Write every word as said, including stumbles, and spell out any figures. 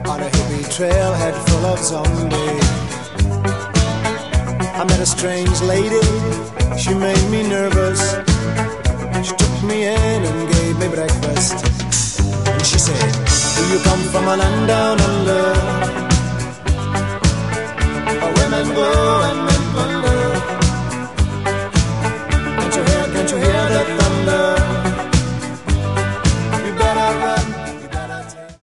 on a hippie trailhead full of zombies. I met a strange lady, she made me nervous. She took me in and gave me breakfast. And she said, do you come from a land down under?